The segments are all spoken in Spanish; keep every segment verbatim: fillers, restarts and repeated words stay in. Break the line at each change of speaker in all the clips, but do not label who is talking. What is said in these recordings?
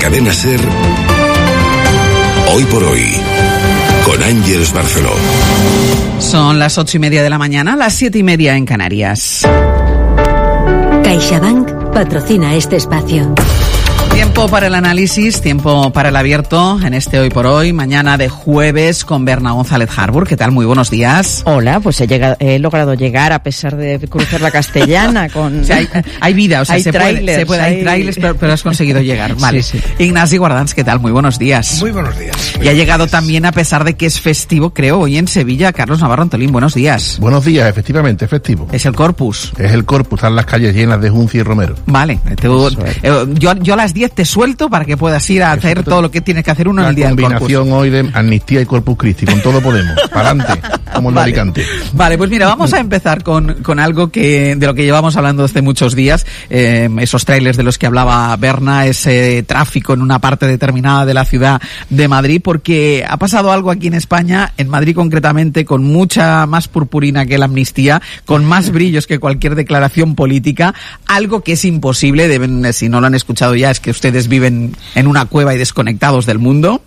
Cadena SER, Hoy por Hoy, con Ángeles Barceló.
Son las ocho y media de la mañana, las siete y media en Canarias.
CaixaBank patrocina este espacio.
Tiempo para el análisis, tiempo para el abierto en este Hoy por Hoy, mañana de jueves con Berna González Harbour. ¿Qué tal? Muy buenos días.
Hola, pues he, llegado, he logrado llegar a pesar de cruzar la Castellana con...
O sea, hay, hay vida, o sea,
hay
se,
trailers,
puede, se puede, hay
hay
trailers, pero, pero has conseguido llegar. Vale.
Sí, sí.
Ignasi Guardans, ¿qué tal? Muy buenos días.
Muy buenos días.
Y ha llegado también, a pesar de que es festivo, creo, hoy en Sevilla, Carlos Navarro Antolín. Buenos días.
Buenos días, efectivamente, es festivo.
Es el Corpus.
Es el Corpus, están las calles llenas de Junci y Romero.
Vale. Te, eh, yo, yo a las diez te suelto para que puedas ir a hacer todo lo que tienes que hacer uno en el día del Corpus.
La combinación hoy de Amnistía y Corpus Christi, con todo podemos. Para adelante, como el
vale.
Alicante.
Vale, pues mira, vamos a empezar con, con algo que de lo que llevamos hablando hace muchos días, eh, esos trailers de los que hablaba Berna, ese tráfico en una parte determinada de la ciudad de Madrid, porque ha pasado algo aquí en España, en Madrid concretamente, con mucha más purpurina que la amnistía, con más brillos que cualquier declaración política, algo que es imposible, deben, si no lo han escuchado ya, es que ustedes viven en una cueva y desconectados del mundo.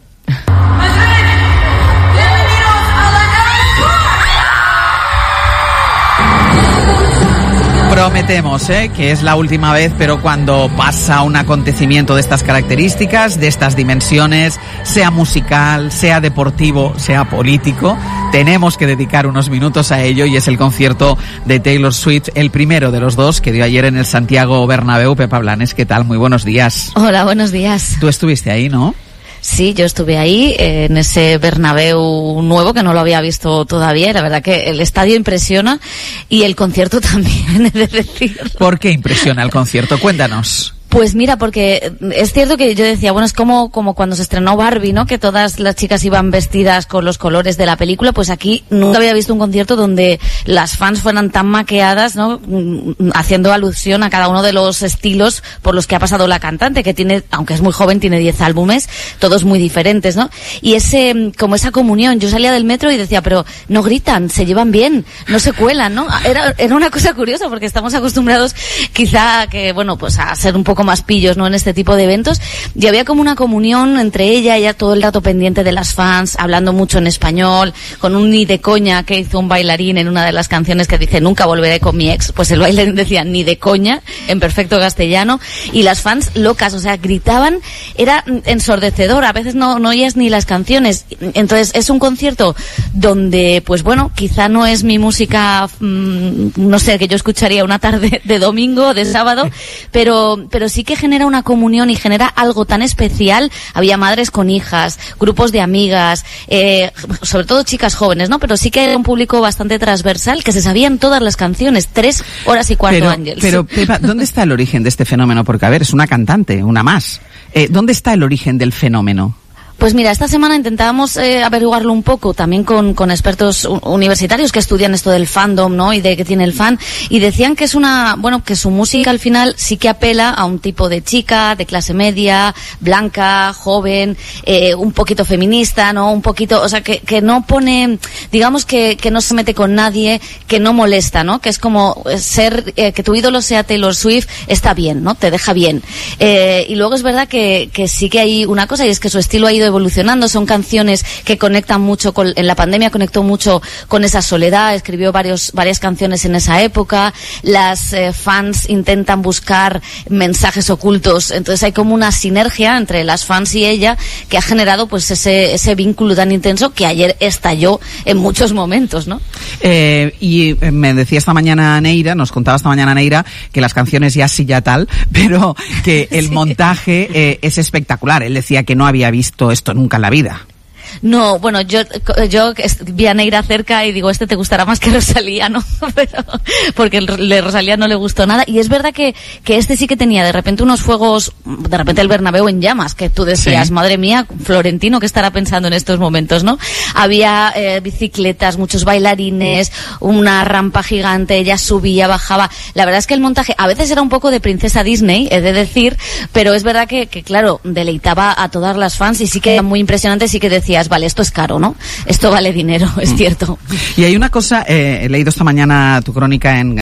Prometemos ¿eh? que es la última vez, pero cuando pasa un acontecimiento de estas características, de estas dimensiones, sea musical, sea deportivo, sea político, tenemos que dedicar unos minutos a ello, y es el concierto de Taylor Swift, el primero de los dos que dio ayer en el Santiago Bernabéu. Pepa Blanes, ¿qué tal? Muy buenos días.
Hola, buenos días.
Tú estuviste ahí, ¿no?
Sí, yo estuve ahí, eh, en ese Bernabéu nuevo, que no lo había visto todavía, y la verdad que el estadio impresiona, y el concierto también, he de decir.
¿Por qué impresiona el concierto? Cuéntanos.
Pues mira, porque es cierto que yo decía, bueno, es como, como cuando se estrenó Barbie, ¿no? Que todas las chicas iban vestidas con los colores de la película. Pues aquí nunca había visto un concierto donde las fans fueran tan maqueadas, ¿no? Haciendo alusión a cada uno de los estilos por los que ha pasado la cantante, que tiene, aunque es muy joven, tiene diez álbumes, todos muy diferentes, ¿no? Y ese, como esa comunión, yo salía del metro y decía, pero no gritan, se llevan bien, no se cuelan, ¿no? Era, era una cosa curiosa, porque estamos acostumbrados quizá que, bueno, pues a ser un poco más pillos, ¿no? En este tipo de eventos, y había como una comunión entre ella, ella todo el rato pendiente de las fans, hablando mucho en español, con un ni de coña que hizo un bailarín en una de las canciones que dice nunca volveré con mi ex, pues el bailarín decía ni de coña, en perfecto castellano, y las fans locas, o sea, gritaban, era ensordecedor, a veces no, no oías ni las canciones. Entonces es un concierto donde, pues bueno, quizá no es mi música, mmm, no sé, que yo escucharía una tarde de domingo, de sábado, pero, pero sí que genera una comunión y genera algo tan especial. Había madres con hijas, grupos de amigas, eh, sobre todo chicas jóvenes, ¿no? Pero sí que era un público bastante transversal, que se sabían todas las canciones, tres horas y cuarto,
pero,
Ángeles.
Pero, Pepa, ¿dónde está el origen de este fenómeno? Porque, a ver, es una cantante, una más. Eh, ¿Dónde está el origen del fenómeno?
Pues mira, esta semana intentábamos eh, averiguarlo un poco también con, con expertos universitarios que estudian esto del fandom, ¿no? Y de que tiene el fan. Y decían que es una, bueno, que su música al final sí que apela a un tipo de chica, de clase media, blanca, joven, eh, un poquito feminista, ¿no? Un poquito, o sea, que, que no pone, digamos que, que no se mete con nadie, que no molesta, ¿no? Que es como ser, eh, que tu ídolo sea Taylor Swift, está bien, ¿no? Te deja bien. Eh, y luego es verdad que, que sí que hay una cosa, y es que su estilo ha ido evolucionando, son canciones que conectan mucho con, en la pandemia conectó mucho con esa soledad, escribió varios, varias canciones en esa época, las eh, fans intentan buscar mensajes ocultos, entonces hay como una sinergia entre las fans y ella que ha generado pues ese, ese vínculo tan intenso que ayer estalló en muchos momentos, ¿no?
Eh, y me decía esta mañana Neira, nos contaba esta mañana Neira, que las canciones ya sí ya tal, pero que el sí. montaje eh, es espectacular. Él decía que no había visto esto nunca en la vida.
No, bueno, yo yo vi a Neira cerca y digo, este te gustará más que Rosalía, ¿no? Pero, porque el de Rosalía no le gustó nada. Y es verdad que, que este sí que tenía de repente unos fuegos, de repente el Bernabéu en llamas, que tú decías, sí. Madre mía, Florentino, ¿qué estará pensando en estos momentos, no? Había eh, bicicletas, muchos bailarines, una rampa gigante, ella subía, bajaba. La verdad es que el montaje a veces era un poco de princesa Disney, he de decir, pero es verdad que, que claro, deleitaba a todas las fans y sí que era muy impresionante, sí que decía, vale, esto es caro, ¿no? Esto vale dinero, es cierto.
Y hay una cosa, eh, he leído esta mañana tu crónica en